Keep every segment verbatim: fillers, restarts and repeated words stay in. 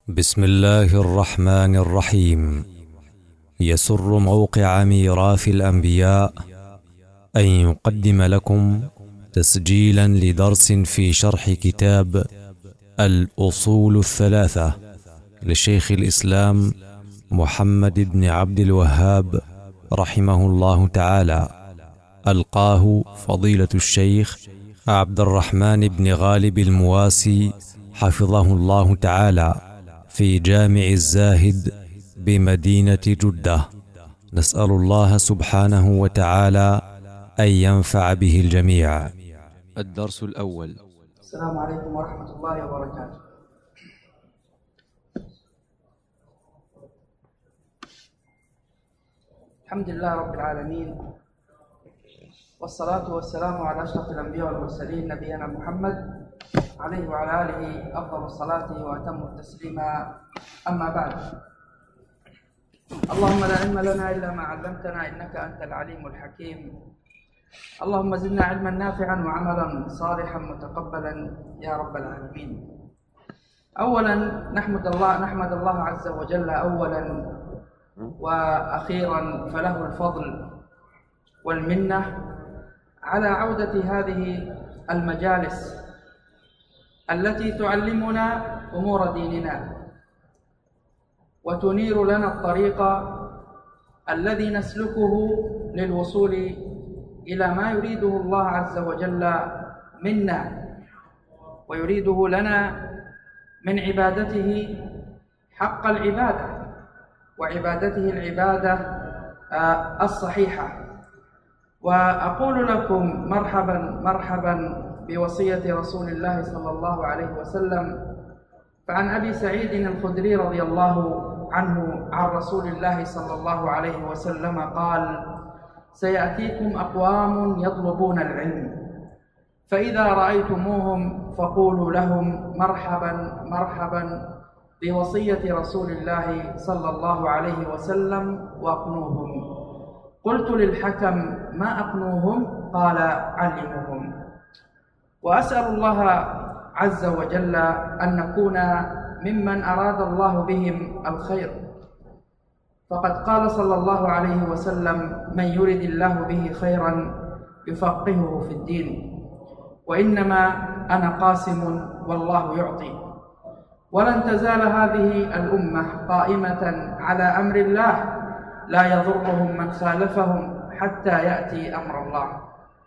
بسم الله الرحمن الرحيم. يسر موقع ميراث الأنبياء أن يقدم لكم تسجيلا لدرس في شرح كتاب الأصول الثلاثة لشيخ الإسلام محمد بن عبد الوهاب رحمه الله تعالى، ألقاه فضيلة الشيخ عبد الرحمن بن غالب المواسي حفظه الله تعالى في جامع الزاهد بمدينة جدة. نسأل الله سبحانه وتعالى أن ينفع به الجميع. الدرس الأول. السلام عليكم ورحمة الله وبركاته. الحمد لله رب العالمين، والصلاة والسلام على أشرف الأنبياء والمرسلين نبينا محمد عليه وعلى آله أفضل الصلاة وأتم التسليم، أما بعد. اللهم لا علم لنا إلا ما علمتنا إنك أنت العليم الحكيم. اللهم زدنا علما نافعا وعملا صالحا متقبلا يا رب العالمين. أولا نحمد الله نحمد الله عز وجل أولا وأخيرا، فله الفضل والمنة على عودة هذه المجالس التي تعلمنا أمور ديننا وتنير لنا الطريق الذي نسلكه للوصول إلى ما يريده الله عز وجل منا ويريده لنا من عبادته حق العبادة، وعبادته العبادة الصحيحة. وأقول لكم مرحبا مرحبا بوصية رسول الله صلى الله عليه وسلم. فعن أبي سعيد الخدري رضي الله عنه عن رسول الله صلى الله عليه وسلم قال: سيأتيكم أقوام يطلبون العلم، فإذا رأيتموهم فقولوا لهم مرحبا مرحبا بوصية رسول الله صلى الله عليه وسلم وأقنوهم. قلت للحكم: ما أقنوهم؟ قال: علموهم. وأسأل الله عز وجل أن نكون ممن أراد الله بهم الخير، فقد قال صلى الله عليه وسلم: من يرد الله به خيرا يفقهه في الدين. وإنما أنا قاسم والله يعطي. ولن تزال هذه الأمة قائمة على أمر الله لا يضرهم من خالفهم حتى يأتي أمر الله.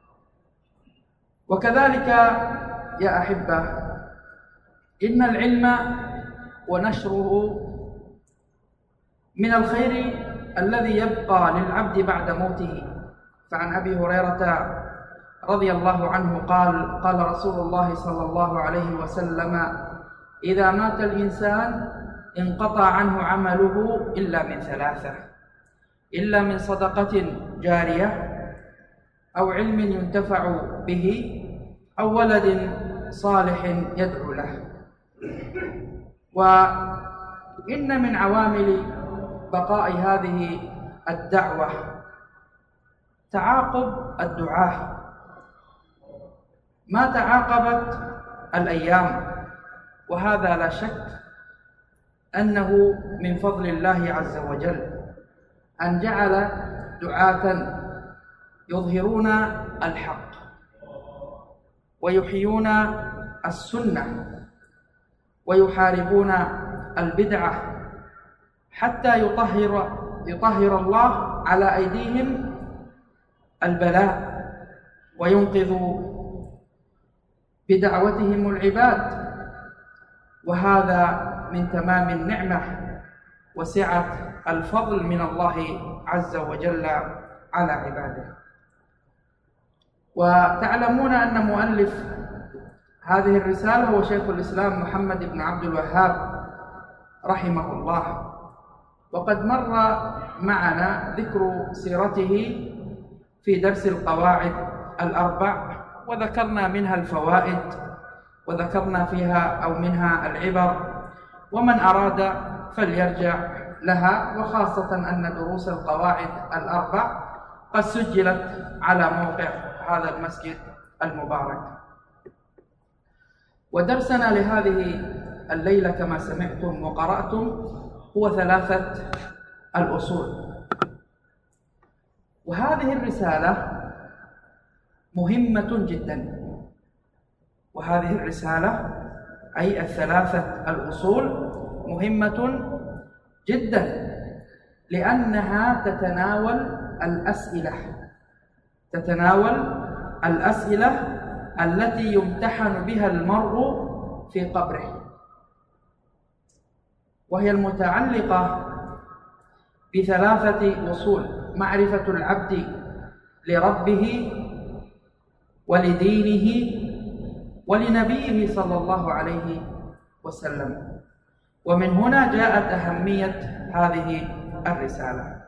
وكذلك يا أحبة، إن العلم ونشره من الخير الذي يبقى للعبد بعد موته. فعن أبي هريرة رضي الله عنه قال: قال رسول الله صلى الله عليه وسلم: إذا مات الإنسان انقطع عنه عمله إلا من ثلاثة: إلا من صدقة جارية، أو علم ينتفع به، أو ولد صالح يدعو له. وإن من عوامل بقاء هذه الدعوة تعاقب الدعاة. ما تعاقبت الأيام، وهذا لا شك أنه من فضل الله عز وجل أن جعل دعاة يظهرون الحق ويحيون السنة ويحاربون البدعة حتى يطهر يطهر الله على أيديهم البلاء وينقذ بدعوتهم العباد. وهذا من تمام النعمة وسعة الفضل من الله عز وجل على عباده. وتعلمون أن مؤلف هذه الرسالة هو شيخ الإسلام محمد بن عبد الوهاب رحمه الله، وقد مر معنا ذكر سيرته في درس القواعد الأربع، وذكرنا منها الفوائد وذكرنا فيها أو منها العبر، ومن أراد فليرجع لها. وخاصة أن دروس القواعد الأربع قد سجلت على موقع هذا المسجد المبارك. ودرسنا لهذه الليلة كما سمعتم وقرأتم هو ثلاثة الأصول. وهذه الرسالة مهمة جدا، وهذه الرسالة أي الثلاثة الأصول مهمة جدا، لأنها تتناول الأسئلة تتناول الأسئلة التي يمتحن بها المرء في قبره، وهي المتعلقة بثلاثة أصول: معرفة العبد لربه ولدينه ولنبيه صلى الله عليه وسلم. ومن هنا جاءت أهمية هذه الرسالة.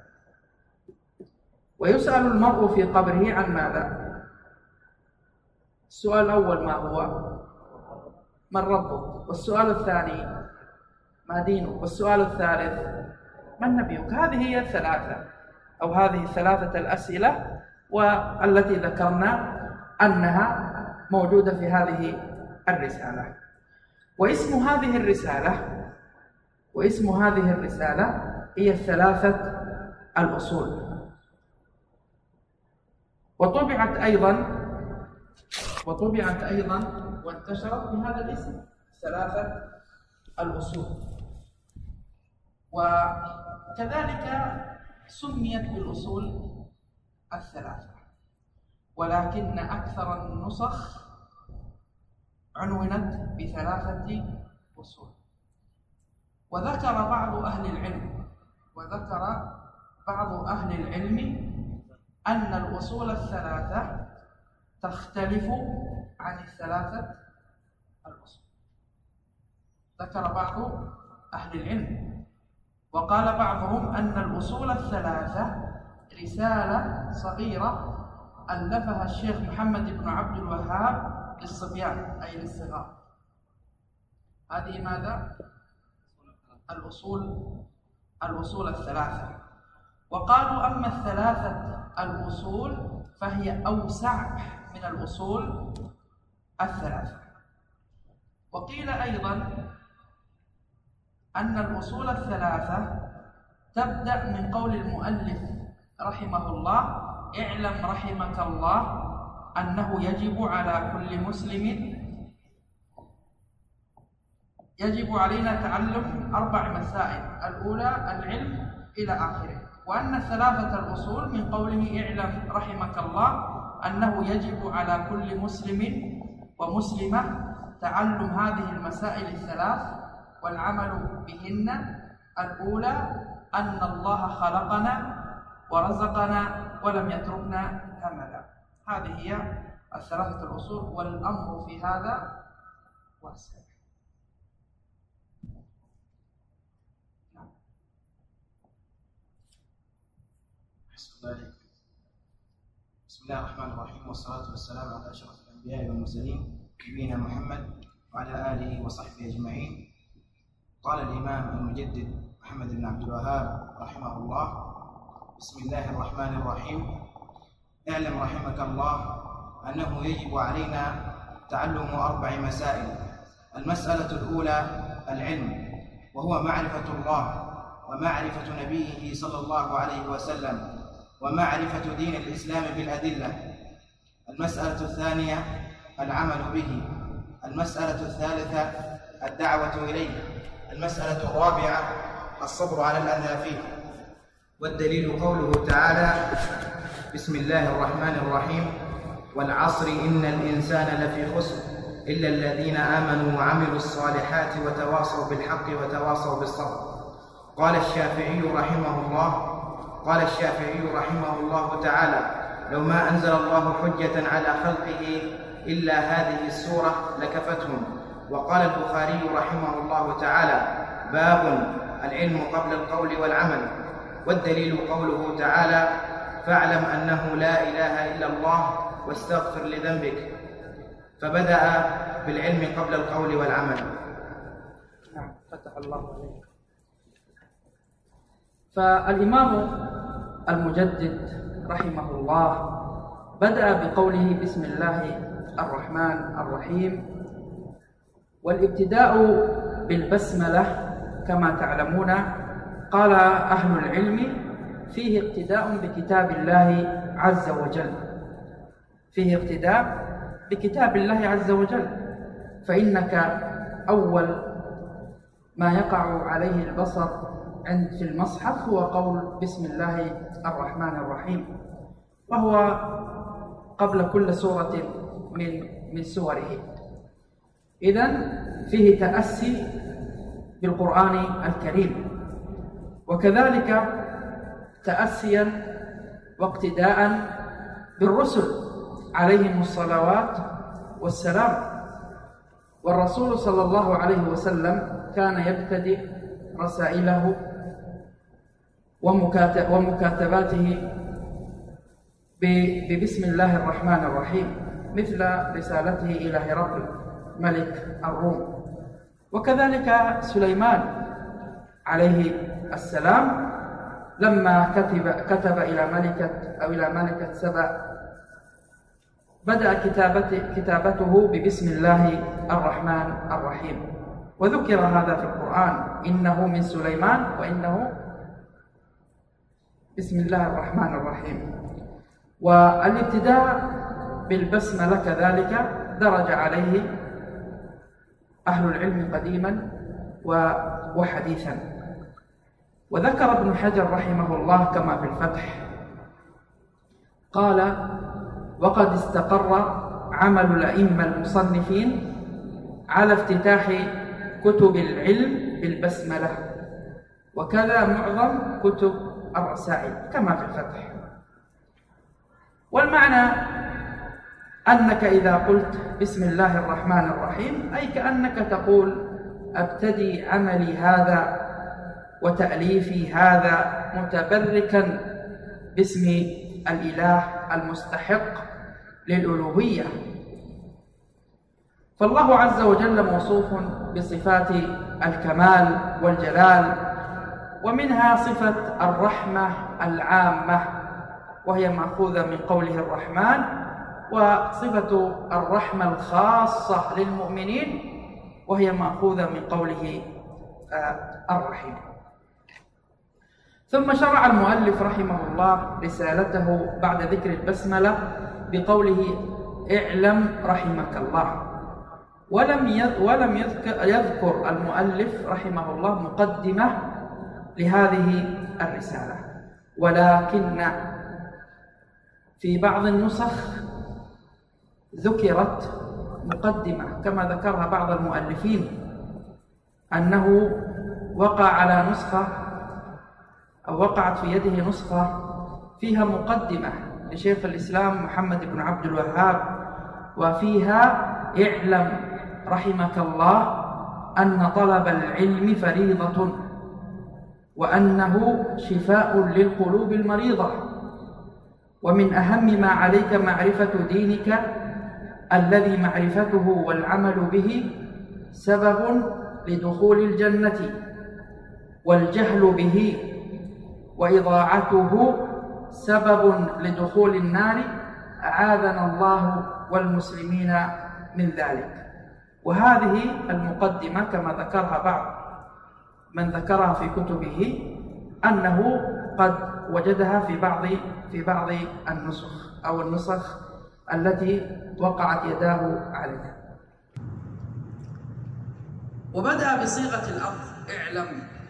ويسأل المرء في قبره عن ماذا؟ السؤال الأول ما هو؟ من ربك؟ والسؤال الثاني ما دينك؟ والسؤال الثالث من نبيك؟ هذه هي الثلاثة أو هذه الثلاثة الأسئلة، والتي ذكرنا أنها موجودة في هذه الرسالة. واسم هذه الرسالة واسم هذه الرسالة هي الثلاثة الأصول. وطبعت أيضا وطبعت أيضا وانتشرت بهذا الاسم ثلاثة الأصول، وكذلك سميت بالأصول الثلاثة، ولكن أكثر النسخ عنونت بثلاثة أصول. وذكر بعض أهل العلم وذكر بعض أهل العلم أن الأصول الثلاثة تختلف عن الثلاثة الأصول. ذكر بعض أهل العلم وقال بعضهم أن الأصول الثلاثة رسالة صغيرة ألفها الشيخ محمد بن عبد الوهاب للصبيان أي للصغار. هذه ماذا؟ الأصول الأصول الثلاثة. وقالوا أما الثلاثة الأصول فهي أوسع من الأصول الثلاثة. وقيل أيضا أن الأصول الثلاثة تبدأ من قول المؤلف رحمه الله: اعلم رحمك الله أنه يجب على كل مسلم يجب علينا تعلم أربع مسائل: الأولى العلم إلى آخره. وأن الثلاثة الأصول من قوله اعلم رحمك الله أنه يجب على كل مسلم ومسلمة تعلم هذه المسائل الثلاث والعمل بهن. الأولى أن الله خلقنا ورزقنا ولم يتركنا هملا. هذه هي الثلاثة الأصول، والأمر في هذا واسع. بسم الله الرحمن الرحيم، والصلاة والسلام على أشرف الأنبياء والمرسلين نبينا محمد وعلى آله وصحبه أجمعين. قال الإمام المجدد محمد بن عبد الوهاب رحمه الله: بسم الله الرحمن الرحيم. اعلم رحمك الله أنه يجب علينا تعلم أربع مسائل. المسألة الأولى العلم، وهو معرفة الله ومعرفة نبيه صلى الله عليه وسلم ومعرفة دين الإسلام بالأدلة. المسألة الثانية العمل به. المسألة الثالثة الدعوة إليه. المسألة الرابعة الصبر على الأذى فيه. والدليل قوله تعالى: بسم الله الرحمن الرحيم: والعصر إن الإنسان لفي خسر إلا الذين آمنوا وعملوا الصالحات وتواصوا بالحق وتواصوا بالصبر. قال الشافعي رحمه الله قال الشافعي رحمه الله تعالى: لو ما أنزل الله حجة على خلقه إلا هذه السورة لكفتهم. وقال البخاري رحمه الله تعالى: باب العلم قبل القول والعمل. والدليل قوله تعالى: فاعلم أنه لا إله إلا الله واستغفر لذنبك. فبدأ بالعلم قبل القول والعمل. نعم، فتح الله عليك. فالإمام المجدد رحمه الله بدأ بقوله: بسم الله الرحمن الرحيم. والابتداء بالبسملة كما تعلمون قال أهل العلم فيه اقتداء بكتاب الله عز وجل، فيه اقتداء بكتاب الله عز وجل، فإنك أول ما يقع عليه البصر عند في المصحف هو قول بسم الله الرحمن الرحيم، وهو قبل كل سورة من من سوره. إذن فيه تأسي بالقرآن الكريم، وكذلك تأسيا واقتداء بالرسل عليهم الصلوات والسلام. والرسول صلى الله عليه وسلم كان يبتدئ رسائله ومكاتباته ببسم الله الرحمن الرحيم، مثل رسالته إلى هرقل ملك الروم. وكذلك سليمان عليه السلام لما كتب, كتب إلى ملكة أو إلى ملكة سبأ بدأ كتابته, كتابته ببسم الله الرحمن الرحيم، وذكر هذا في القرآن إنه من سليمان وإنه بسم الله الرحمن الرحيم. والابتداء بالبسملة كذلك درج عليه أهل العلم قديما وحديثا. وذكر ابن حجر رحمه الله كما في الفتح قال: وقد استقر عمل الأئمة المصنفين على افتتاح كتب العلم بالبسملة، وكذا معظم كتب الرسائل كما في الفتح. والمعنى أنك إذا قلت بسم الله الرحمن الرحيم أي كأنك تقول أبتدي عملي هذا وتأليفي هذا متبركا باسم الإله المستحق للألوهية. فالله عز وجل موصوف بصفات الكمال والجلال، ومنها صفة الرحمة العامة وهي مأخوذة من قوله الرحمن، وصفة الرحمة الخاصة للمؤمنين وهي مأخوذة من قوله الرحيم. ثم شرع المؤلف رحمه الله رسالته بعد ذكر البسملة بقوله اعلم رحمك الله، ولم ولم يذكر, يذكر المؤلف رحمه الله مقدمة لهذه الرسالة، ولكن في بعض النسخ ذكرت مقدمة كما ذكرها بعض المؤلفين، أنه وقع على نسخة أو وقعت في يده نسخة فيها مقدمة لشيخ الإسلام محمد بن عبد الوهاب، وفيها اعلم رحمك الله أن طلب العلم فريضة وأنه شفاء للقلوب المريضة، ومن أهم ما عليك معرفة دينك الذي معرفته والعمل به سبب لدخول الجنة، والجهل به وإضاعته سبب لدخول النار، أعاذنا الله والمسلمين من ذلك. وهذه المقدمة كما ذكرها بعض من ذكرها في كتبه أنه قد وجدها في بعض في بعض النسخ أو النسخ التي وقعت يداه عليها. وبدأ بصيغة الأمر اعلم،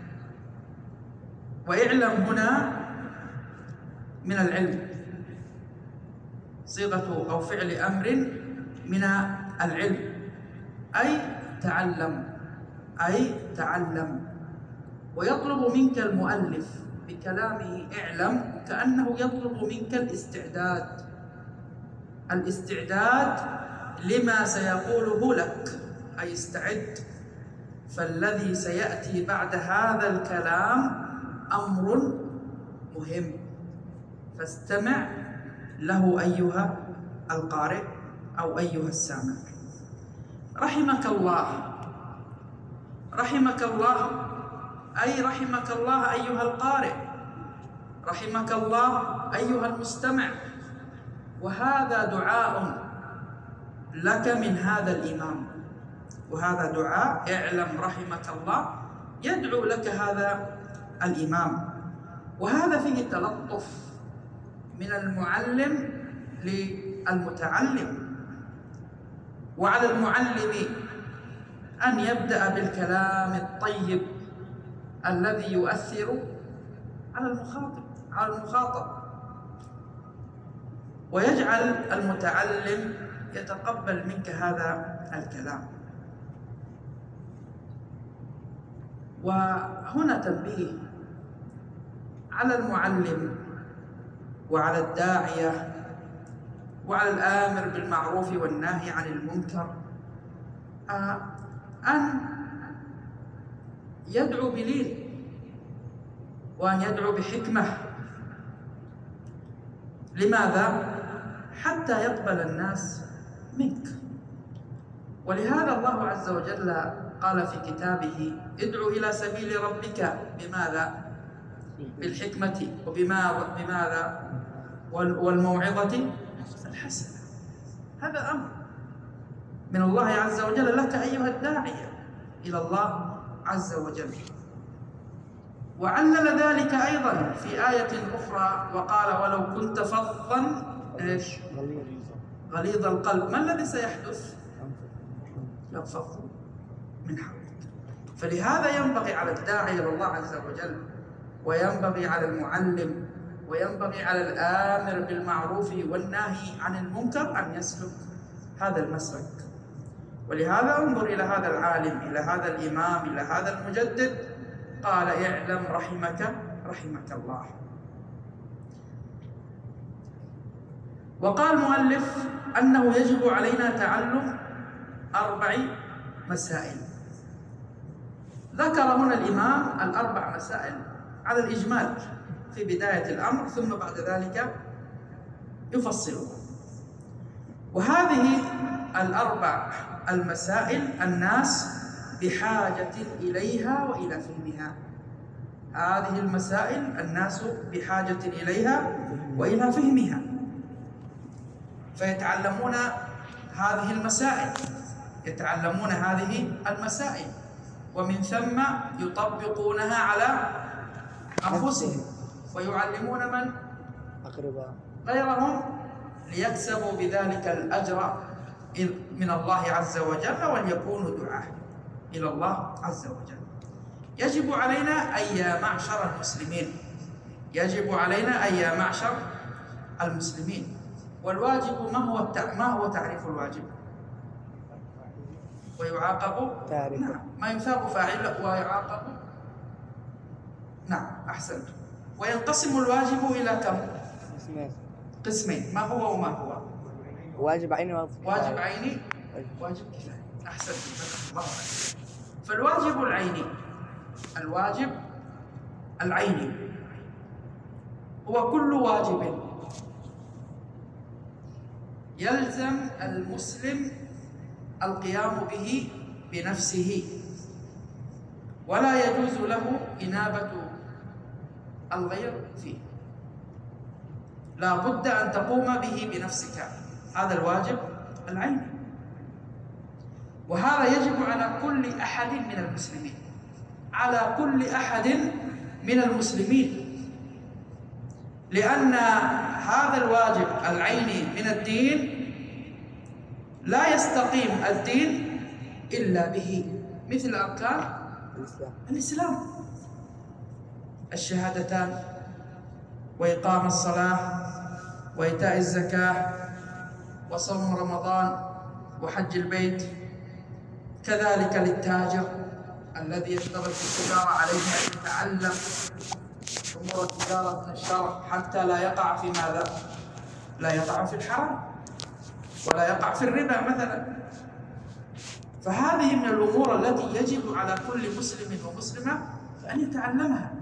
واعلم هنا من العلم، صيغة أو فعل أمر من العلم، أي تعلم أي تعلم. ويطلب منك المؤلف بكلامه اعلم كأنه يطلب منك الاستعداد الاستعداد لما سيقوله لك، أي استعد، فالذي سيأتي بعد هذا الكلام أمر مهم، فاستمع له أيها القارئ أو أيها السامع. رحمك الله، رحمك الله أي رحمك الله أيها القارئ، رحمك الله أيها المستمع. وهذا دعاء لك من هذا الإمام، وهذا دعاء اعلم رحمك الله، يدعو لك هذا الإمام. وهذا فيه تلطف من المعلم للمتعلم، وعلى المعلم أن يبدأ بالكلام الطيب الذي يؤثر على المخاطب على المخاطب ويجعل المتعلم يتقبل منك هذا الكلام. وهنا تنبيه على المعلم وعلى الداعية وعلى الآمر بالمعروف والناهي عن المنكر أن يدعو بلين وأن يدعو بحكمة. لماذا؟ حتى يقبل الناس منك. ولهذا الله عز وجل قال في كتابه ادعو إلى سبيل ربك بماذا؟ بالحكمة وبماذا؟ والموعظة الحسنة. هذا أمر من الله عز وجل لك أيها الداعية إلى الله عز وجل. وعلل ذلك أيضا في آية أخرى وقال ولو كنت فظا إيش؟ غليظ القلب ما الذي سيحدث؟ ينفض من حولك. فلهذا ينبغي على الداعي إلى الله عز وجل، وينبغي على المعلم، وينبغي على الآمر بالمعروف والناهي عن المنكر أن يسلك هذا المسلك. ولهذا انظر إلى هذا العالم، إلى هذا الإمام، إلى هذا المجدد، قال اعلم رحمك رحمك الله. وقال المؤلف أنه يجب علينا تعلم أربع مسائل. ذكر هنا الإمام الأربع مسائل على الإجمال في بداية الأمر، ثم بعد ذلك يفصلها. وهذه الأربع المسائل الناس بحاجة إليها وإلى فهمها. هذه المسائل الناس بحاجة إليها وإلى فهمها، فيتعلمون هذه المسائل يتعلمون هذه المسائل ومن ثم يطبقونها على أنفسهم ويعلمون من؟ غيرهم، ليكسبوا بذلك الأجر من الله عز وجل وليكونوا دعاة إلى الله عز وجل. يجب علينا أي يا معشر المسلمين يجب علينا أي يا معشر المسلمين. والواجب ما هو ما هو تعريف الواجب؟ ويعاقب تاركه. نعم، ما يثاب فاعله ويعاقب. نعم، أحسنت. وينقسم الواجب إلى كم؟ قسمين. قسمين، ما هو وما هو؟ واجب عيني واجب عيني واجب كفاية. أحسنت، الله عليك. فالواجب العيني الواجب العيني هو كل واجب يلزم المسلم القيام به بنفسه، ولا يجوز له إنابة الغير فيه. لا بد أن تقوم به بنفسك، هذا الواجب العيني. وهذا يجب على كل أحد من المسلمين على كل أحد من المسلمين لأن هذا الواجب العيني من الدين لا يستقيم الدين إلا به، مثل أركان الإسلام: الشهادتان، وإقام الصلاة، وإيتاء الزكاة، وصوم رمضان، وحج البيت. كذلك للتاجر الذي يشتغل في التجارة عليه أن يتعلم أمور التجارة من الشرع حتى لا يقع في ماذا؟ لا يقع في الحرام ولا يقع في الربا مثلا. فهذه من الأمور التي يجب على كل مسلم ومسلمة أن يتعلمها.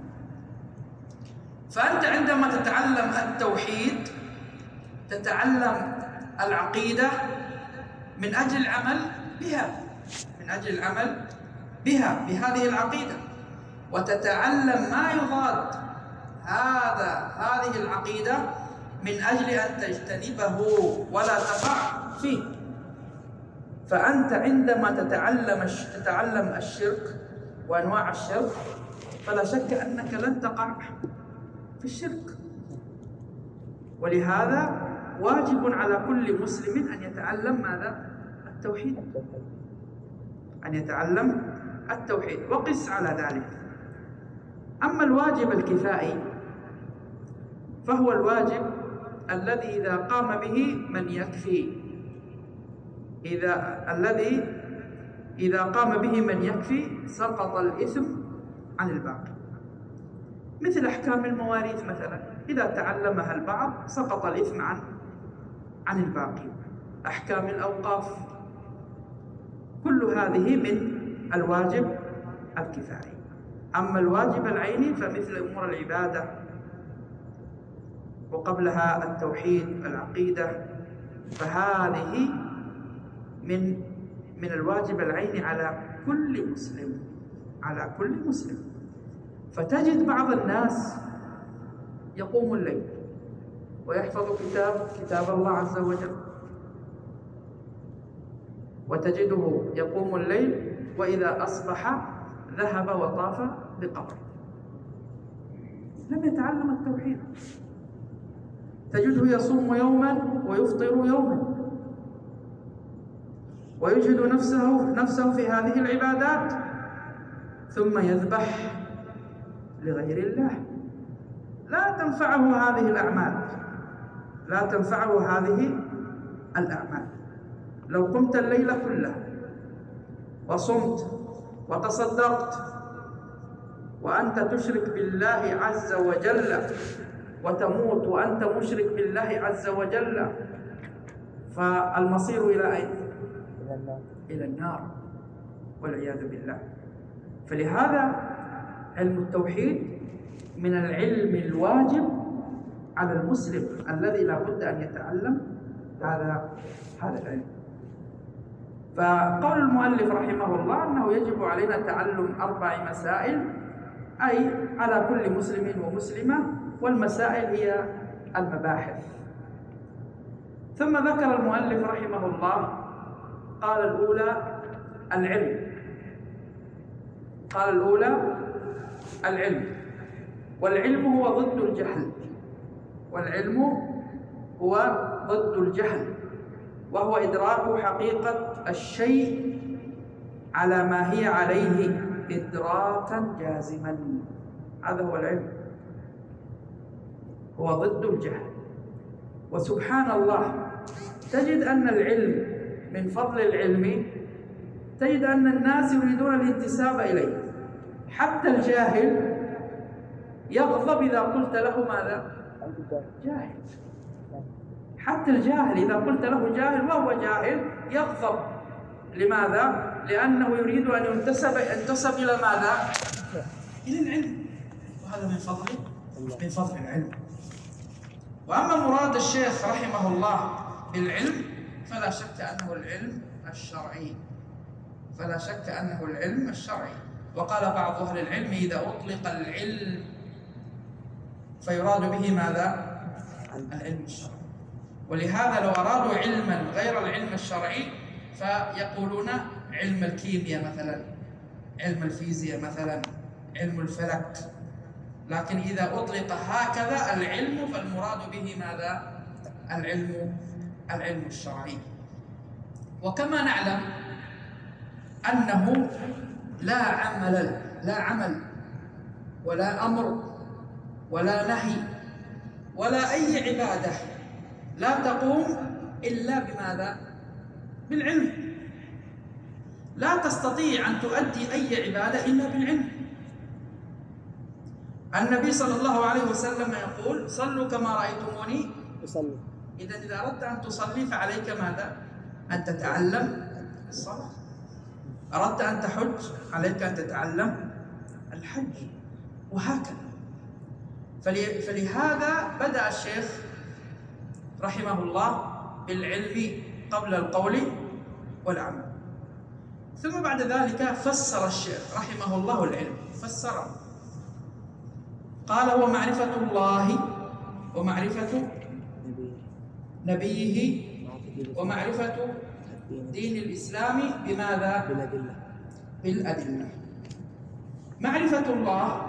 فأنت عندما تتعلم التوحيد تتعلم العقيدة من أجل العمل بها من أجل العمل بها بهذه العقيدة، وتتعلم ما يضاد هذا هذه العقيدة من أجل أن تجتنبه ولا تقع فيه. فأنت عندما تتعلم تتعلم الشرك وأنواع الشرك فلا شك أنك لن تقع في الشرك. ولهذا واجب على كل مسلم أن يتعلم ماذا؟ التوحيد، أن يتعلم التوحيد. وقس على ذلك. أما الواجب الكفائي فهو الواجب الذي إذا قام به من يكفي، إذا الذي إذا قام به من يكفي سقط الإثم عن الباقي. مثل أحكام المواريث مثلا، إذا تعلمها البعض سقط الإثم عن عن الباقي. أحكام الأوقاف، كل هذه من الواجب الكفائي. أما الواجب العيني فمثل أمور العبادة وقبلها التوحيد العقيدة، فهذه من من الواجب العيني على كل مسلم، على كل مسلم. فتجد بعض الناس يقوم الليل ويحفظ كتاب كتاب الله عز وجل، وتجده يقوم الليل وإذا أصبح ذهب وطاف بقبر، لم يتعلم التوحيد. تجده يصوم يوما ويفطر يوما، ويجهد نفسه نفسه في هذه العبادات، ثم يذبح لغير الله. لا تنفعه هذه الأعمال، لا تنفعه هذه الأعمال. لو قمت الليل كله وصمت وتصدقت وأنت تشرك بالله عز وجل، وتموت وأنت مشرك بالله عز وجل، فالمصير إلى أين؟ إلى النار والعياذ بالله. فلهذا علم التوحيد من العلم الواجب على المسلم الذي لا بد أن يتعلم هذا هذا العلم. فقول المؤلف رحمه الله أنه يجب علينا تعلم أربع مسائل، أي على كل مسلم ومسلمة، والمسائل هي المباحث. ثم ذكر المؤلف رحمه الله قال الأولى العلم، قال الأولى العلم، والعلم هو ضد الجهل، والعلم هو ضد الجهل، وهو إدراك حقيقة الشيء على ما هي عليه إدراكا جازما. هذا هو العلم، هو ضد الجهل. وسبحان الله تجد أن العلم من فضل العلم، تجد أن الناس يريدون الانتساب إليه. حتى الجاهل يغضب إذا قلت له ماذا؟ جاهل. حتى الجاهل إذا قلت له جاهل وهو جاهل يغضب. لماذا؟ لأنه يريد أن ينتسب ينتسب إلى ماذا؟ إلى العلم، وهذا من فضل من فضل العلم. وأما مراد الشيخ رحمه الله بالعلم فلا شك أنه العلم الشرعي، فلا شك أنه العلم الشرعي. وقال بعض أهل العلم إذا أطلق العلم فيراد به ماذا؟ العلم الشرعي. ولهذا لو أرادوا علما غير العلم الشرعي فيقولون علم الكيمياء مثلا، علم الفيزياء مثلا، علم الفلك. لكن إذا أطلق هكذا العلم فالمراد به ماذا؟ العلم العلم الشرعي. وكما نعلم أنه لا عمل لا عمل ولا أمر ولا نهي ولا أي عبادة لا تقوم إلا بماذا؟ بالعلم. لا تستطيع أن تؤدي أي عبادة إلا بالعلم. النبي صلى الله عليه وسلم يقول صلوا كما رأيتموني أصلي. إذا إذا أردت أن تصلي فعليك ماذا؟ أن تتعلم الصلاة. أردت أن تحج عليك أن تتعلم الحج، وهكذا. فلهذا بدأ الشيخ رحمه الله بالعلم قبل القول والعمل. ثم بعد ذلك فسر الشيخ رحمه الله العلم، فسره قال هو معرفة الله ومعرفة نبيه ومعرفة دين الإسلام بماذا؟ بالأدلة. بالأدلة. معرفة الله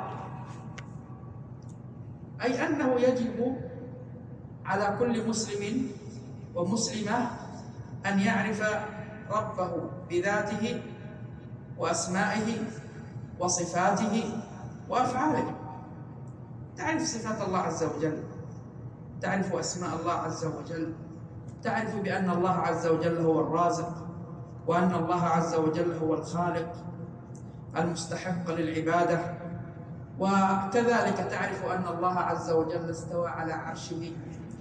أي أنه يجب على كل مسلم ومسلمة أن يعرف ربه بذاته وأسمائه وصفاته وأفعاله. تعرف صفات الله عز وجل، تعرف أسماء الله عز وجل، تعرف بأن الله عز وجل هو الرازق، وأن الله عز وجل هو الخالق المستحق للعبادة، وكذلك تعرف أن الله عز وجل استوى على عرشه،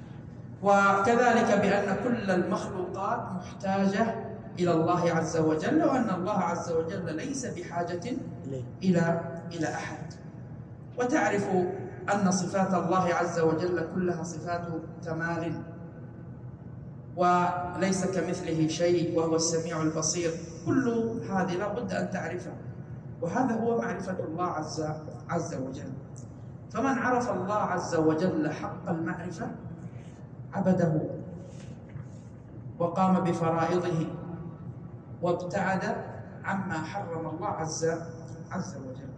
وكذلك بأن كل المخلوقات محتاجة إلى الله عز وجل، وأن الله عز وجل ليس بحاجة إلى إلى أحد. وتعرف أن صفات الله عز وجل كلها صفات كمال، وليس كمثله شيء وهو السميع البصير. كل هذه لا بد أن تعرفها، وهذا هو معرفة الله عز عز وجل. فمن عرف الله عز وجل حق المعرفة عبده وقام بفرائضه وابتعد عما حرم الله عز عز وجل.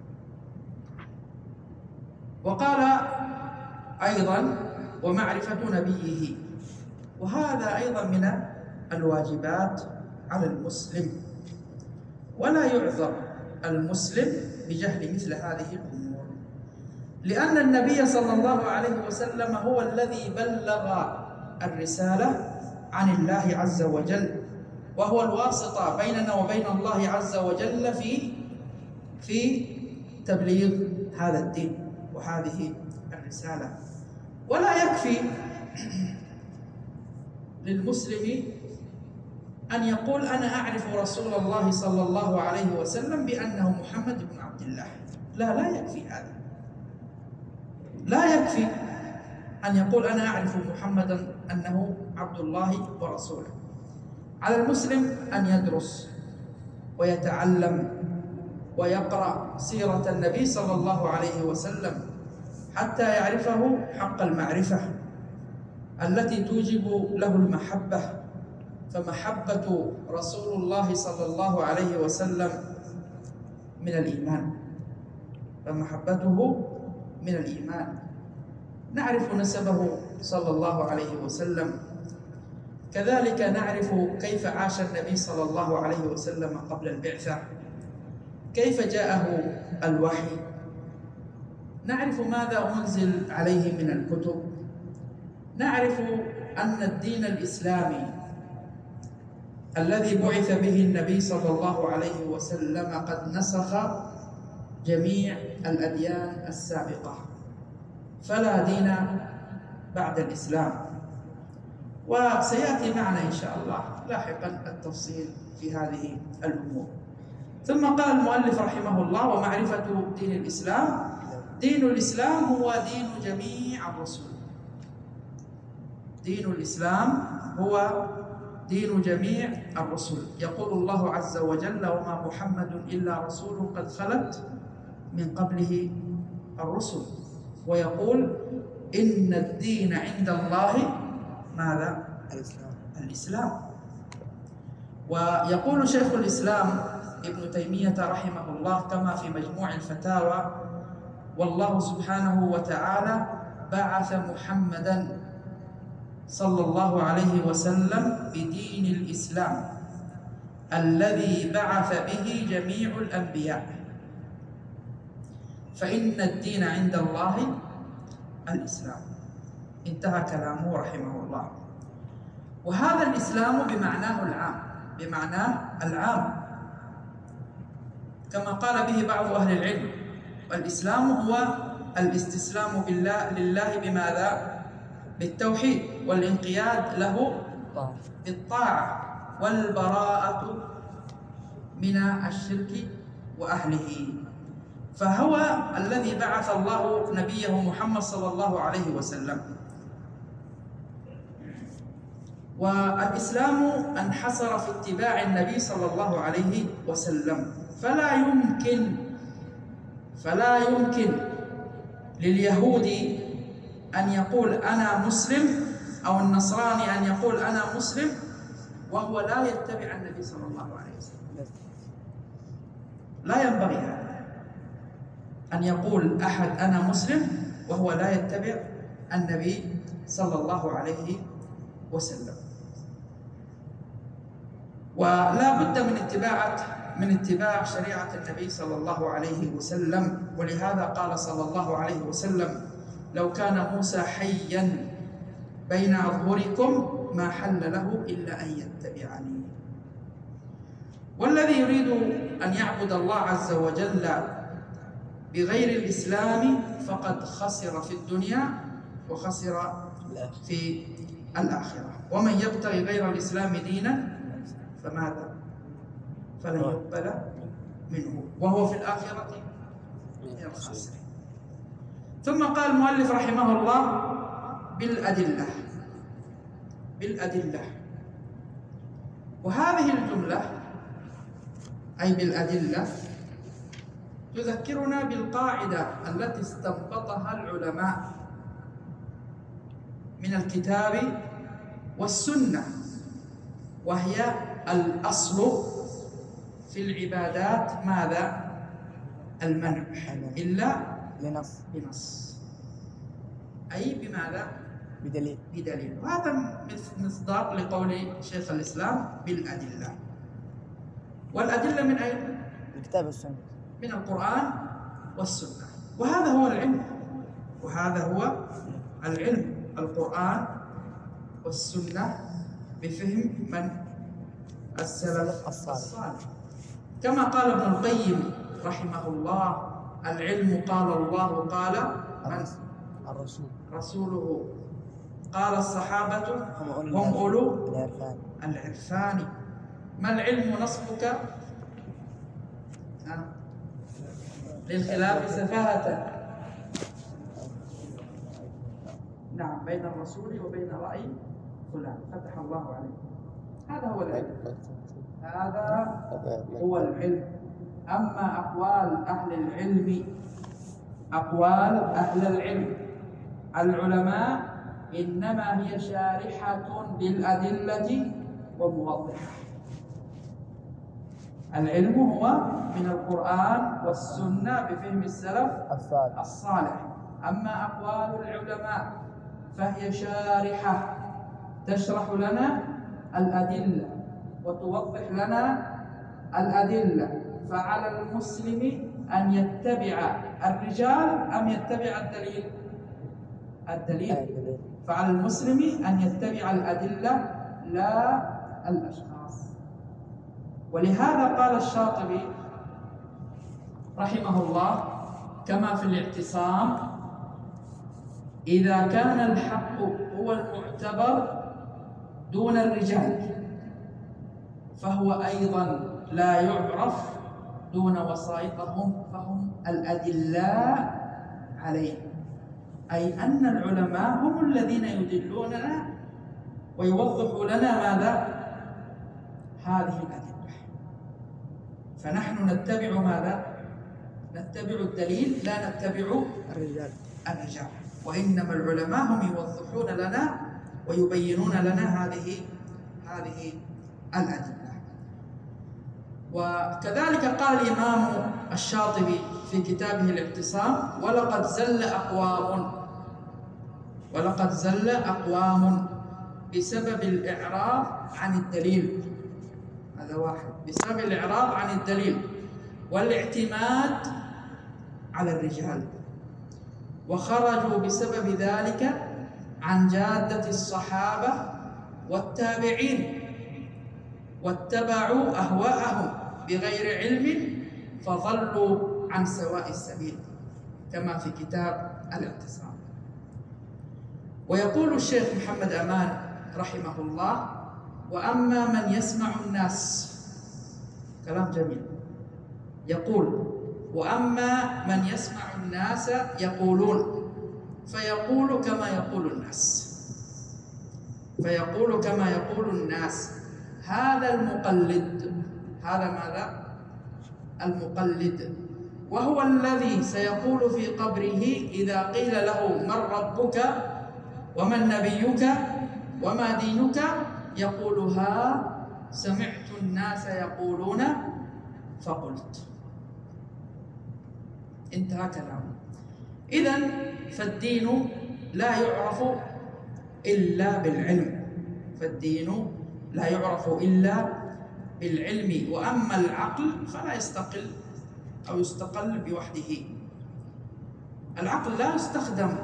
وقال أيضا ومعرفة نبيه، وهذا أيضا من الواجبات على المسلم، ولا يعذر المسلم بجهل مثل هذه الأمور، لأن النبي صلى الله عليه وسلم هو الذي بلغ الرسالة عن الله عز وجل، وهو الواسطة بيننا وبين الله عز وجل في في تبليغ هذا الدين وهذه الرسالة. ولا يكفي للمسلم أن يقول أنا أعرف رسول الله صلى الله عليه وسلم بأنه محمد بن عبد الله. لا لا يكفي هذا، لا يكفي أن يقول أنا أعرف محمدا أنه عبد الله ورسوله. على المسلم أن يدرس ويتعلم ويقرأ سيرة النبي صلى الله عليه وسلم حتى يعرفه حق المعرفة التي توجب له المحبة. فمحبة رسول الله صلى الله عليه وسلم من الإيمان، فمحبته من الإيمان. نعرف نسبه صلى الله عليه وسلم، كذلك نعرف كيف عاش النبي صلى الله عليه وسلم قبل البعثة، كيف جاءه الوحي، نعرف ماذا أنزل عليه من الكتب، نعرف أن الدين الإسلامي الذي بعث به النبي صلى الله عليه وسلم قد نسخ جميع الأديان السابقة، فلا دين بعد الإسلام. وسيأتي معنا إن شاء الله لاحقا التفصيل في هذه الأمور. ثم قال المؤلف رحمه الله ومعرفة دين الإسلام. دين الإسلام هو دين جميع الرسل. دين الإسلام هو دين جميع الرسل. يقول الله عز وجل وما محمد إلا رسول قد خلت من قبله الرسل، ويقول إن الدين عند الله ماذا؟ الإسلام. الإسلام. ويقول شيخ الإسلام ابن تيمية رحمه الله كما في مجموع الفتاوى والله سبحانه وتعالى بعث محمدا صلى الله عليه وسلم بدين الإسلام الذي بعث به جميع الأنبياء، فإن الدين عند الله الإسلام. انتهى كلامه رحمه الله. وهذا الإسلام بمعناه العام، بمعناه العام كما قال به بعض أهل العلم. والإسلام هو الاستسلام بالله لله بماذا؟ بالتوحيد والانقياد له بالطاعة والبراءة من الشرك وأهله. فهو الذي بعث الله نبيه محمد صلى الله عليه وسلم. والإسلام انحصر في اتباع النبي صلى الله عليه وسلم، فلا يمكن فلا يمكن لليهودي أن يقول أنا مسلم أو النصراني أن يقول أنا مسلم وهو لا يتبع النبي صلى الله عليه وسلم. لا ينبغي هذا أن يقول أحد أنا مسلم وهو لا يتبع النبي صلى الله عليه وسلم. ولا بد من اتباع من اتباع شريعة النبي صلى الله عليه وسلم. ولهذا قال صلى الله عليه وسلم: لو كان موسى حيا بين أظهركم ما حل له إلا أن يتبعني. والذي يريد أن يعبد الله عز وجل بغير الإسلام فقد خسر في الدنيا وخسر في الآخرة. ومن يبتغي غير الإسلام دينا فماذا؟ فلن يقبل منه وهو في الآخرة من الخاسرين. ثم قال المؤلف رحمه الله: بالأدلة. بالأدلة. وهذه الجملة أي بالأدلة تذكرنا بالقاعدة التي استنبطها العلماء من الكتاب والسنة، وهي الأصل في العبادات ماذا؟ المنع إلا لنص بنص، أي بماذا؟ بدليل. بدليل. وهذا مصداق لقول شيخ الإسلام بالأدلة. والأدلة من أين؟ الكتاب والسنة، من القرآن والسنة. وهذا هو العلم، وهذا هو العلم، القرآن والسنة بفهم من؟ السلف الصالح. كما قال ابن القيم رحمه الله: العلم قال الله قال من؟ الرسول رسوله، قال الصحابة هم هم أولو العرفان. العرفان. ما العلم نصبك للخلاف سفاهة. نعم، بين الرسول وبين رأي فلان. فتح الله عليه. هذا هو العلم، هذا هو العلم. أما أقوال أهل العلم، أقوال أهل العلم العلماء إنما هي شارحة للأدلة وموضحة. العلم هو من القرآن والسنة بفهم السلف الصالح. أما أقوال العلماء فهي شارحة، تشرح لنا الأدلة وتوضح لنا الأدلة. فعلى المسلم أن يتبع الرجال أم يتبع الدليل؟ الدليل. فعلى المسلم أن يتبع الأدلة لا الأشخاص. ولهذا قال الشاطبي رحمه الله كما في الاعتصام: إذا كان الحق هو المعتبر دون الرجال فهو أيضا لا يعرف دون وسائطهم، فهم الأدلاء عليه. أي أن العلماء هم الذين يدلوننا ويوضحوا لنا ماذا؟ هذه الأدلة. فنحن نتبع ماذا؟ نتبع الدليل، لا نتبع الرجال الرجال. وإنما العلماء هم يوضحون لنا ويبينون لنا هذه هذه الأدلة. وكذلك قال الإمام الشاطبي في كتابه الاعتصام: ولقد زل أقوام ولقد زل أقوام بسبب الإعراض عن الدليل. هذا واحد، بسبب الإعراض عن الدليل والاعتماد على الرجال، وخرجوا بسبب ذلك عن جادة الصحابة والتابعين واتبعوا أهواءهم بغير علم فضلوا عن سواء السبيل، كما في كتاب الاعتصام. ويقول الشيخ محمد أمان رحمه الله: وأما من يسمع الناس، كلام جميل، يقول: وأما من يسمع الناس يقولون فيقول كما يقول الناس فيقول كما يقول الناس هذا المقلد. هذا ماذا؟ المقلد. وهو الذي سيقول في قبره إذا قيل له من ربك ومن نبيك وما دينك يقول ها سمعت الناس يقولون فقلت. انتهى كلامه. إذن فالدين لا يعرف إلا بالعلم، فالدين لا يعرف إلا بالعلم، وأما العقل فلا يستقل أو يستقل بوحده. العقل لا يستخدم،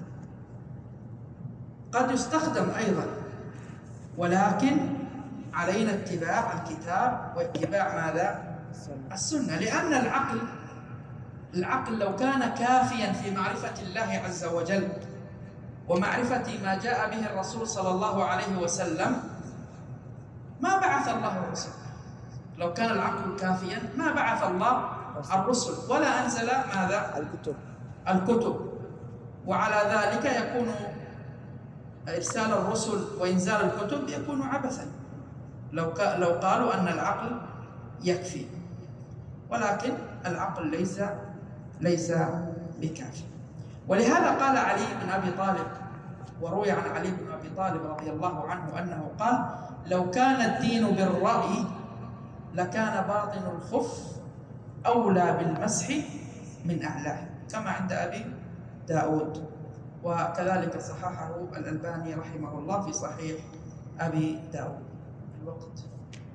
قد يستخدم أيضا، ولكن علينا اتباع الكتاب واتباع ماذا؟ السنة. لأن العقل العقل لو كان كافيا في معرفة الله عز وجل ومعرفة ما جاء به الرسول صلى الله عليه وسلم ما بعث الله الرسل. لو كان العقل كافيا ما بعث الله الرسل ولا أنزل ماذا؟ الكتب الكتب. وعلى ذلك يكون إرسال الرسل وإنزال الكتب يكون عبثا لو لو قالوا أن العقل يكفي، ولكن العقل ليس ليس بكافي. ولهذا قال علي بن أبي طالب، وروي عن علي بن أبي طالب رضي الله عنه أنه قال: لو كان الدين بالرأي لكان باطن الخف أولى بالمسح من أعلاه، كما عند أبي داود، وكذلك صححه الألباني رحمه الله في صحيح أبي داود. الوقت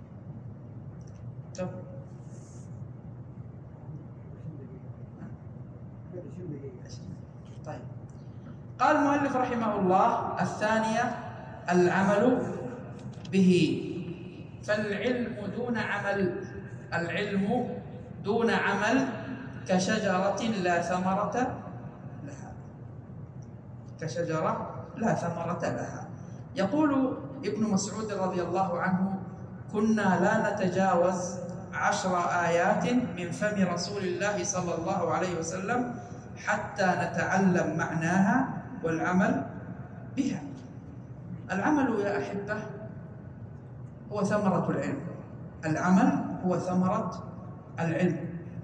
طب. طيب. قال المؤلف رحمه الله: الثانية العمل به، فالعلم دون عمل، العلم دون عمل كشجرة لا ثمرة لها، كشجرة لا ثمرة لها. يقول ابن مسعود رضي الله عنه: كنا لا نتجاوز عشر آيات من فم رسول الله صلى الله عليه وسلم حتى نتعلم معناها والعمل بها. العمل يا أحبة هو ثمرة العلم، العمل هو ثمرة العلم.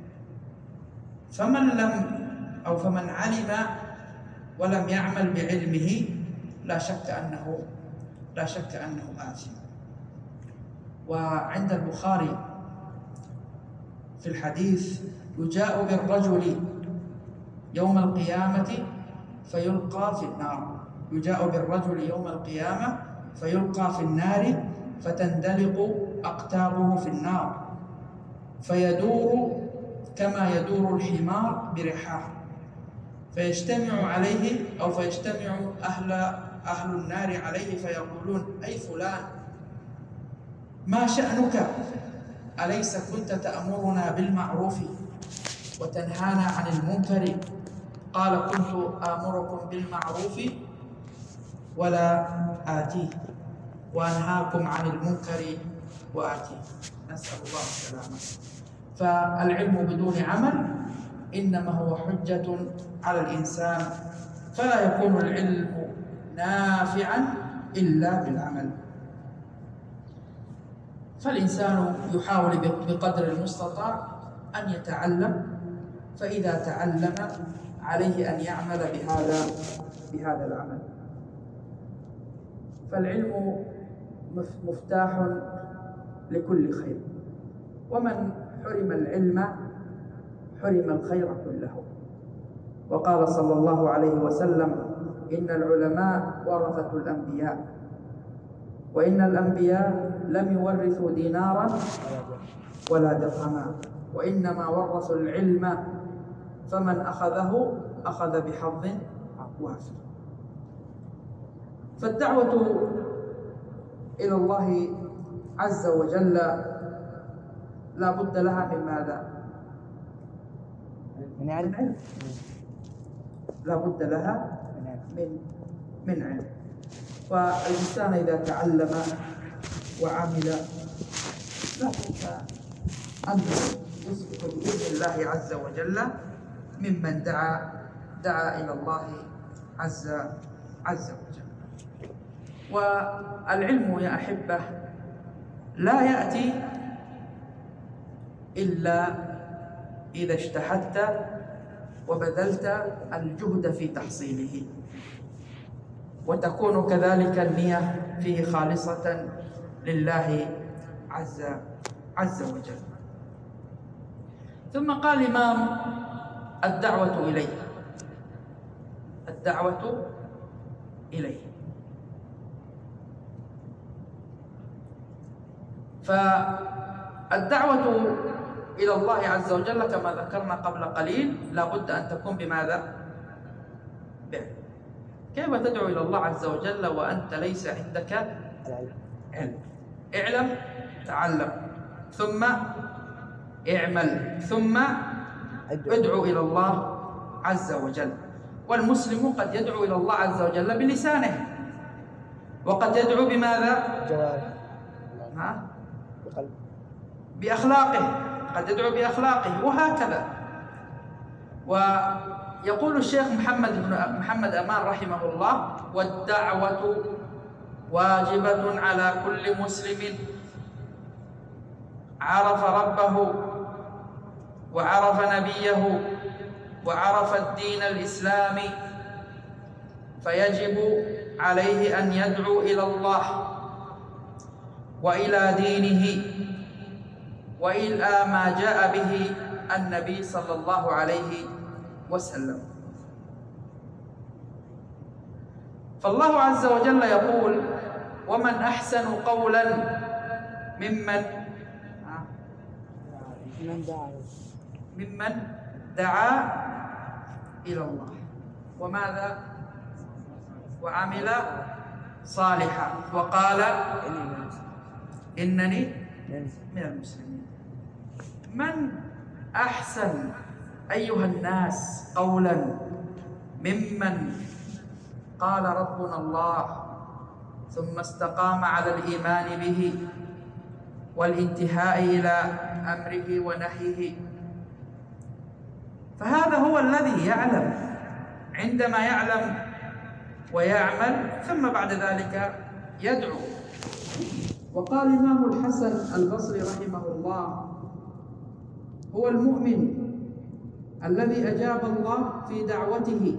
فمن لم أو فمن علم ولم يعمل بعلمه لا شك أنه لا شك أنه آثم. وعند البخاري في الحديث: يجاء بالرجل يوم القيامة فيلقى في النار، يجاء بالرجل يوم القيامة فيلقى في النار فتندلق أقتابه في النار فيدور كما يدور الحمار برحاه، فيجتمع عليه أو فيجتمع أهل أهل النار عليه فيقولون: أي فلان، ما شأنك؟ أليس كنت تأمرنا بالمعروف وتنهانا عن المنكر؟ قال: كنت آمركم بالمعروف ولا آتيه، وأنهاكم عن المنكر وآتيه. نسأل الله السلامة. فالعلم بدون عمل إنما هو حجة على الإنسان، فلا يكون العلم نافعا إلا بالعمل. فالإنسان يحاول بقدر المستطاع أن يتعلم، فإذا تعلم عليه أن يعمل بهذا بهذا العمل. فالعلم مفتاح لكل خير، ومن حرم العلم حرم الخير كله. وقال صلى الله عليه وسلم: إن العلماء ورثة الأنبياء، وإن الأنبياء لم يورثوا دينارا ولا درهما، وإنما ورثوا العلم، فمن أخذه أخذ بحظ وافر. فالدعوة إلى الله عز وجل لا بد لها من ماذا؟ من علم. لا بد لها من من علم. والإنسان إذا تعلم وعمل لا بد أن يصبح بإذن الله عز وجل ممن دعا دعا إلى الله عز عز وجل. والعلم يا أحبة لا يأتي إلا إذا اجتهدت وبذلت الجهد في تحصيله، وتكون كذلك النية فيه خالصة لله عز عز وجل. ثم قال الإمام: الدعوة إليه، الدعوة إليه. فالدعوة إلى الله عز وجل كما ذكرنا قبل قليل لا بد أن تكون بماذا؟ بعلم. كيف تدعو إلى الله عز وجل وأنت ليس عندك علم؟ اعلم، تعلم، ثم اعمل، ثم ادعو إلى الله عز وجل. والمسلم قد يدعو إلى الله عز وجل بلسانه، وقد يدعو بماذا؟ جوارح. ها؟ بقلب. بأخلاقه، قد يدعو بأخلاقه، وهكذا. ويقول الشيخ محمد بن محمد أمان رحمه الله: والدعوة واجبة على كل مسلم عرف ربه وعرف نبيه وعرف الدين الإسلامي، فيجب عليه أن يدعو إلى الله وإلى دينه وإلى ما جاء به النبي صلى الله عليه وسلم. فالله عز وجل يقول: ومن أحسن قولا ممن من دعا ممن دعا إلى الله وماذا؟ وعمل صالحا وقال إنني من المسلمين. من أحسن أيها الناس قولا ممن قال ربنا الله ثم استقام على الإيمان به والانتهاء إلى أمره ونهيه. فهذا هو الذي يعلم، عندما يعلم ويعمل ثم بعد ذلك يدعو. وقال الإمام الحسن البصري رحمه الله: هو المؤمن الذي أجاب الله في دعوته،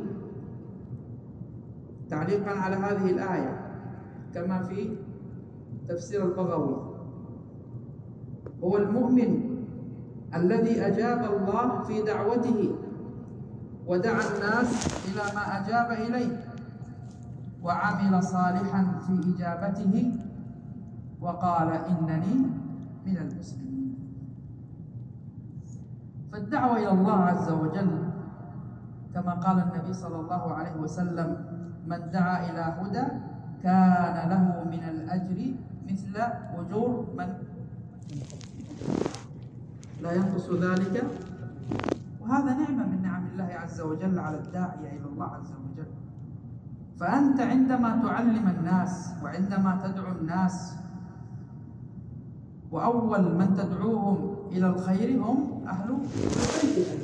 تعليقا على هذه الآية كما في تفسير البغوي: هو المؤمن الذي أجاب الله في دعوته ودعا الناس إلى ما أجاب إليه وعمل صالحا في إجابته وقال إنني من المسلمين. فالدعوة إلى الله عز وجل كما قال النبي صلى الله عليه وسلم: من دعا إلى هدى كان له من الأجر مثل أجور من لا ينقص ذلك. وهذا نعمة من نعم الله عز وجل على الداعية إلى الله عز وجل. فأنت عندما تعلم الناس وعندما تدعو الناس، وأول من تدعوهم إلى الخير هم أهل الخير،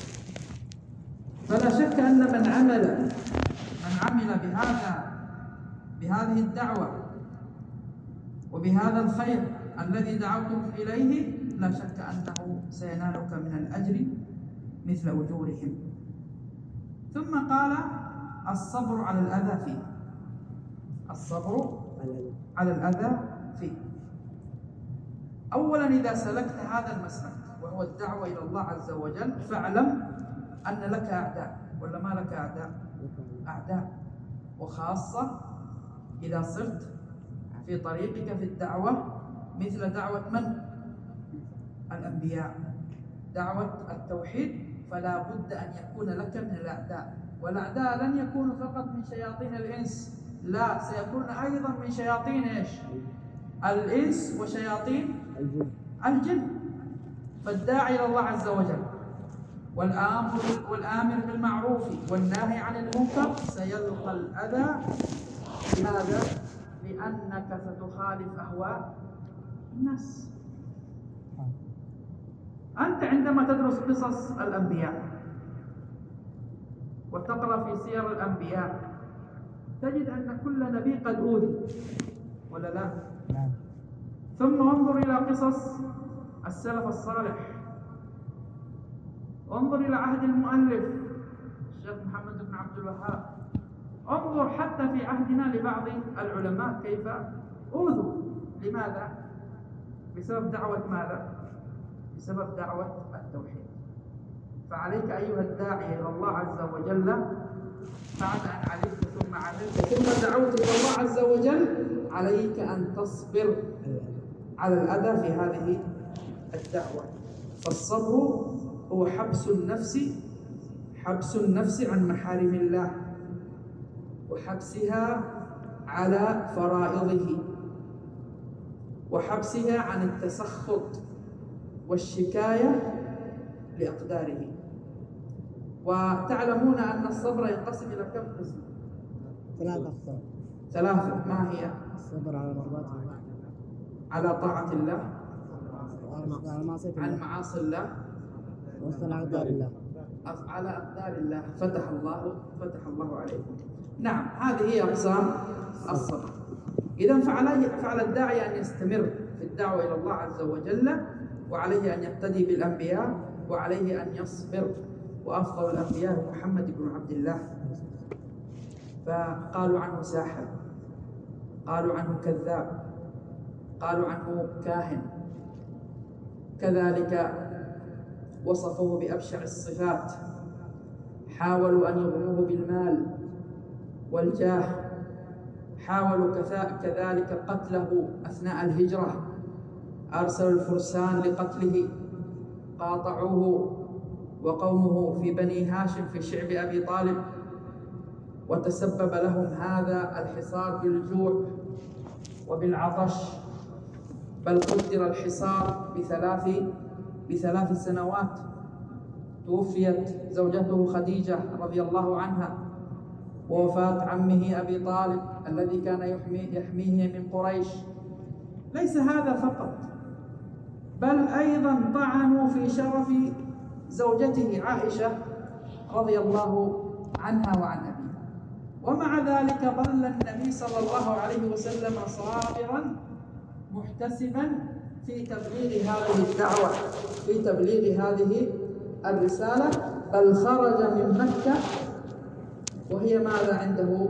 فلا شك أن من عمل من عمل بهذا بهذه الدعوة وبهذا الخير الذي دعوتهم إليه لا شك أنه سينالك من الأجر مثل أجورهم. ثم قال: الصبر على الأذى فيه، الصبر على الأذى فيه. أولا إذا سلكت هذا المسلك وهو الدعوة إلى الله عز وجل فاعلم أن لك أعداء، ولا ما لك أعداء؟ أعداء، وخاصة إذا صرت في طريقك في الدعوة مثل دعوة من؟ الأنبياء، دعوة التوحيد، فلا بد أن يكون لك من الأعداء. والأعداء لن يكونوا فقط من شياطين الإنس، لا، سيكون أيضا من شياطين إيش؟ الإنس وشياطين الجن. فالداعي إلى الله عز وجل والآمر والآمر بالمعروف والناهي عن المنكر سيلقى الأذى. لماذا؟ لأنك ستخالف أهواء الناس. أنت عندما تدرس قصص الأنبياء وتقرأ في سير الأنبياء تجد أن كل نبي قد أوذي، ولا لا؟ ثم انظر إلى قصص السلف الصالح، انظر إلى عهد المؤلف الشيخ محمد بن عبد الوهاب، انظر حتى في عهدنا لبعض العلماء كيف أوذوا. لماذا؟ بسبب دعوة ماذا؟ بسبب دعوة التوحيد. فعليك أيها الداعي إلى الله عز وجل بعد أن علمت ثم عملت ثم دعوت إلى الله عز وجل، عليك أن تصبر على الأذى في هذه الدعوة. فالصبر هو حبس النفس حبس النفس عن محارم الله، وحبسها على فرائضه، وحبسها عن التسخط والشكاية لأقداره. وتعلمون أن الصبر ينقسم إلى كم قسم؟ ثلاثة أقسام. ثلاثة. ما هي؟ الصبر على مرضات الله، على طاعة الله، على معصية عن الله، معاصي الله، والصلاة على أقدار الله. على أقدار الله. فتح الله فتح الله عليكم. نعم، هذه هي أقسام الصبر. إذن فعليه فعلى الداعي أن يستمر في الدعوة إلى الله عز وجل، وعليه أن يقتدي بالأنبياء، وعليه أن يصبر. وأفضل الأنبياء محمد بن عبد الله، فقالوا عنه ساحر، قالوا عنه كذاب، قالوا عنه كاهن، كذلك وصفوه بأبشع الصفات، حاولوا أن يغروه بالمال والجاه، حاولوا كذلك قتله أثناء الهجرة، أرسلوا الفرسان لقتله، قاطعوه وقومه في بني هاشم في شعب أبي طالب، وتسبب لهم هذا الحصار بالجوع وبالعطش، بل قدر الحصار بثلاث بثلاث سنوات. توفيت زوجته خديجة رضي الله عنها، ووفاة عمه أبي طالب الذي كان يحميه, يحميه من قريش. ليس هذا فقط، بل أيضا طعنوا في شرف زوجته عائشة رضي الله عنها وعن أبيها. ومع ذلك ظل النبي صلى الله عليه وسلم صابرا محتسبا في تبليغ هذه الدعوة، في تبليغ هذه الرسالة، بل خرج من مكة وهي ماذا عنده؟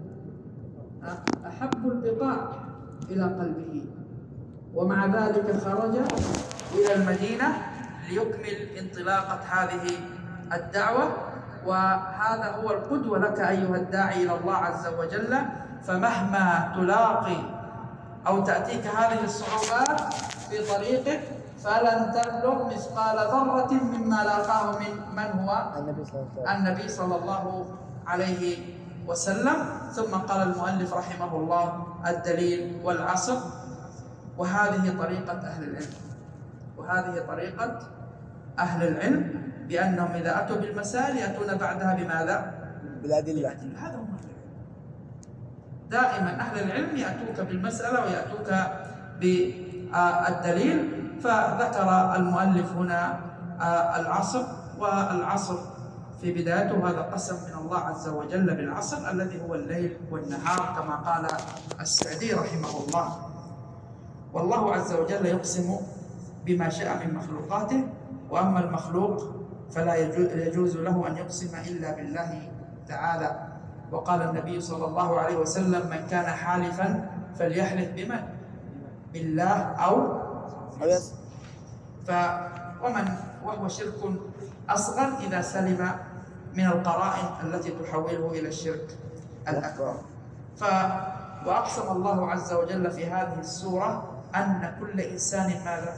أحب البقاع إلى قلبه، ومع ذلك خرج إلى المدينة ليكمل انطلاقة هذه الدعوة. وهذا هو القدوة لك أيها الداعي إلى الله عز وجل. فمهما تلاقي أو تأتيك هذه الصعوبات في طريقك، فلن تبلغ مثقال ذرة مما لاقاه من من هو النبي صلى الله عليه وسلم. ثم قال المؤلف رحمه الله: الدليل والعصر. وهذه طريقة أهل العلم، وهذه طريقة أهل العلم، بأنهم إذا أتوا بالمسائل يأتون بعدها بماذا؟ بالأدلة. هذا هم أهل العلم. دائما أهل العلم يأتوك بالمسألة ويأتوك بالدليل. فذكر المؤلف هنا العصر، والعصر في بدايته هذا قسم من الله عز وجل بالعصر الذي هو الليل والنهار، كما قال السعدي رحمه الله. والله عز وجل يقسم بما شاء من مخلوقاته، وأما المخلوق فلا يجوز له أن يقسم إلا بالله تعالى. وقال النبي صلى الله عليه وسلم: من كان حالفا فليحلف بمن؟ بالله أو ف ومن وهو شرك أصغر إذا سلم من القرائن التي تحوله إلى الشرك الأكبر. ف وأقسم الله عز وجل في هذه السورة أن كل إنسان ماذا؟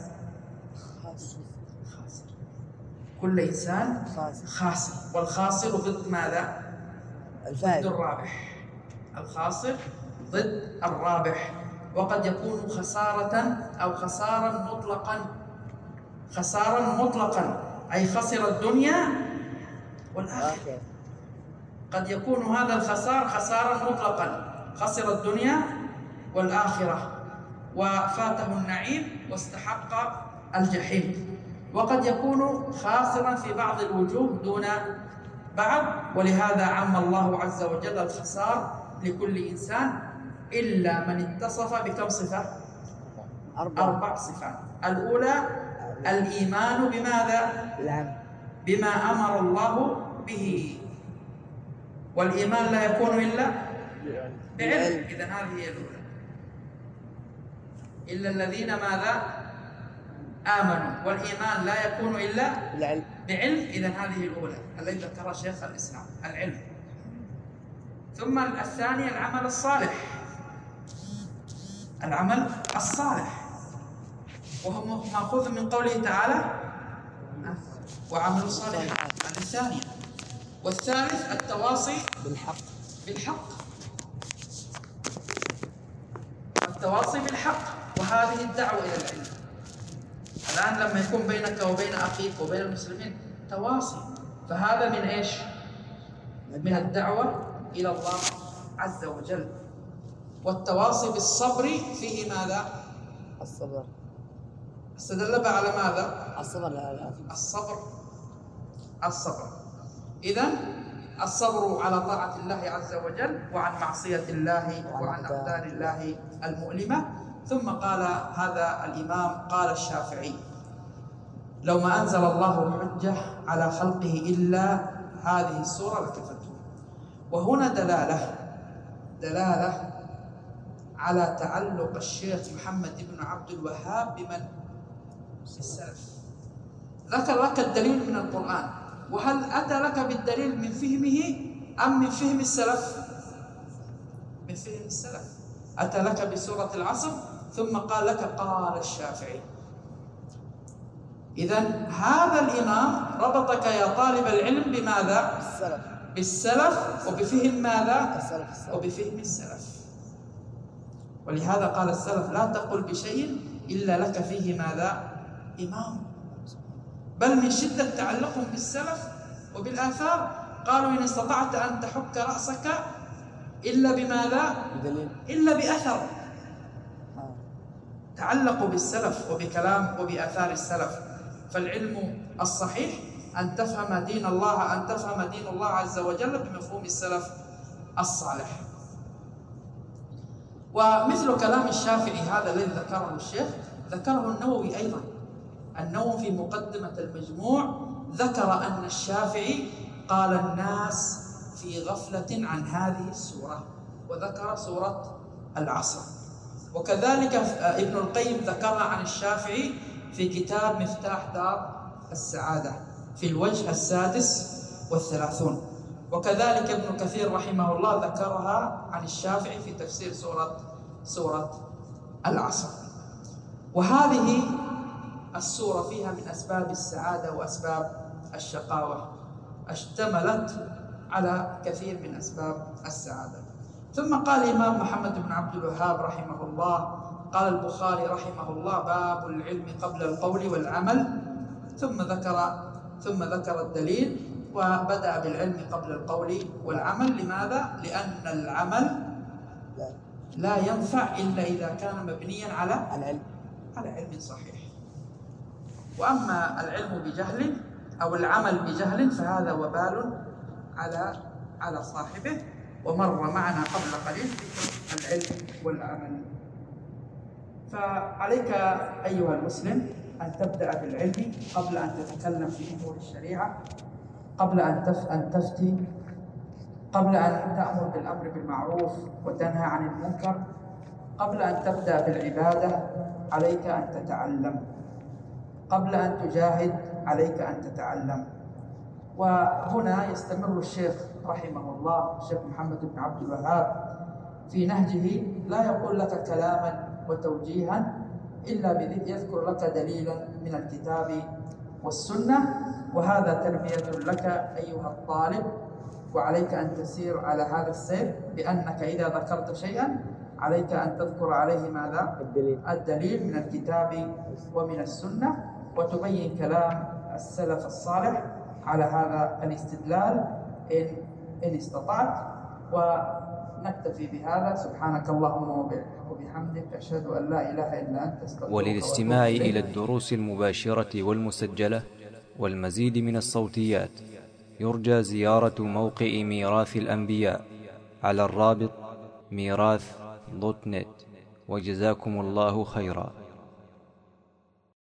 خاسر. كل إنسان خاسر. والخاسر ضد ماذا؟ ضد الرابح. الخاسر ضد الرابح. وقد يكون خسارة أو خسارا مطلقا، خسارا مطلقا أي خسر الدنيا والآخرة. قد يكون هذا الخسار خسارا مطلقا، خسر الدنيا والآخرة وفاته النعيم واستحق الجحيم. وقد يكون خاسرا في بعض الوجوه دون بعض، ولهذا عم الله عز وجل الخسار لكل إنسان إلا من اتصف بكم صفة؟ أربع, أربع صفات. الأولى الإيمان بماذا؟ بما أمر الله به، والإيمان لا يكون إلا بعلم. إذن هذه هي الأولى. إلا الذين ماذا؟ آمنوا، والإيمان لا يكون إلا العلم. بعلم. إذن هذه الأولى التي ذكرها شيخ الإسلام، العلم. ثم الثانية العمل الصالح، العمل الصالح، وهو مأخوذ من قوله تعالى وعملوا الصالحات، الثانية. والثالث التواصي بالحق بالحق التواصي بالحق، وهذه الدعوة إلى العلم. الآن لما يكون بينك وبين أخيك وبين المسلمين تواصي، فهذا من إيش؟ من الدعوة إلى الله عز وجل. والتواصي بالصبر فيه ماذا؟ الصبر. استدل على ماذا؟ الصبر لا الصبر الصبر إذن الصبر على طاعة الله عز وجل وعن معصية الله وعن أقدار الله المؤلمة. ثم قال هذا الإمام، قال الشافعي: لو ما أنزل الله حجة على خلقه إلا هذه السورة لكفتهم. وهنا دلالة دلالة على تعلق الشيخ محمد بن عبد الوهاب بمن؟ السلف. ذكر لك الدليل من القرآن، وهل أتى لك بالدليل من فهمه أم من فهم السلف؟ من فهم السلف. أتى لك بسورة العصر ثم قال لك قال الشافعي. إذن هذا الإمام ربطك يا طالب العلم بماذا؟ السلف. بالسلف، وبفهم ماذا؟ السلف السلف. وبفهم السلف. ولهذا قال السلف: لا تقل بشيء إلا لك فيه ماذا؟ إمام. بل من شدة تعلقهم بالسلف وبالآثار قالوا: إن استطعت أن تحك رأسك إلا بماذا؟ بدليل. إلا بأثر. تعلقوا بالسلف وبكلام وبآثار السلف. فالعلم الصحيح أن تفهم دين الله أن تفهم دين الله عز وجل بمفهوم السلف الصالح. ومثل كلام الشافعي هذا الذي ذكره الشيخ ذكره النووي أيضا. النووي في مقدمة المجموع ذكر أن الشافعي قال: الناس في غفلة عن هذه السورة، وذكر سورة العصر. وكذلك ابن القيم ذكرها عن الشافعي في كتاب مفتاح دار السعادة في الوجه السادس والثلاثون. وكذلك ابن كثير رحمه الله ذكرها عن الشافعي في تفسير سورة سورة العصر. وهذه السورة فيها من أسباب السعادة وأسباب الشقاوة، اشتملت على كثير من أسباب السعادة. ثم قال الإمام محمد بن عبد الوهاب رحمه الله: قال البخاري رحمه الله: باب العلم قبل القول والعمل. ثم ذكر ثم ذكر الدليل، وبدأ بالعلم قبل القول والعمل. لماذا؟ لأن العمل لا ينفع إلا إذا كان مبنيا على العلم على علم صحيح. وأما العلم بجهل أو العمل بجهل فهذا وبال على على صاحبه. ومر معنا قبل قليل ذكر العلم والعمل. فعليك أيها المسلم أن تبدأ بالعلم قبل أن تتكلم في أمور الشريعة، قبل أن أن تفتي، قبل أن تأمر بالأمر بالمعروف وتنهى عن المنكر، قبل أن تبدأ بالعبادة عليك أن تتعلم، قبل أن تجاهد عليك أن تتعلم. وهنا يستمر الشيخ رحمه الله الشيخ محمد بن عبد الوهاب في نهجه، لا يقول لك كلاما وتوجيها إلا بذلك يذكر لك دليلا من الكتاب والسنة. وهذا تربية لك أيها الطالب، وعليك أن تسير على هذا السير، بأنك إذا ذكرت شيئا عليك أن تذكر عليه ماذا؟ الدليل, الدليل من الكتاب ومن السنة، وتبين كلام السلف الصالح على هذا الاستدلال إن, إن استطعت. ونكتفي بهذا. سبحانك اللهم وبحمدك، أشهد أن لا إله إلا أنت، استغفرك. وللاستماع إلى الدروس المباشرة والمسجلة والمزيد من الصوتيات يرجى زيارة موقع ميراث الأنبياء على الرابط ميراث دوت نت. وجزاكم الله خيرا.